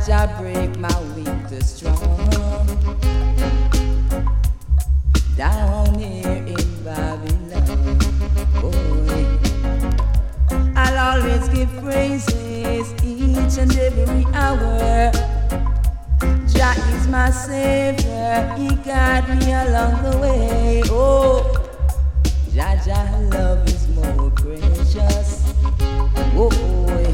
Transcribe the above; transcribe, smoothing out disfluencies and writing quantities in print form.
Jah break my weak to strong. Down here in Babylon, boy, I'll always give praises each and every hour. Jah is my savior, he guide me along the way. Oh, Jah love is more precious. Oh,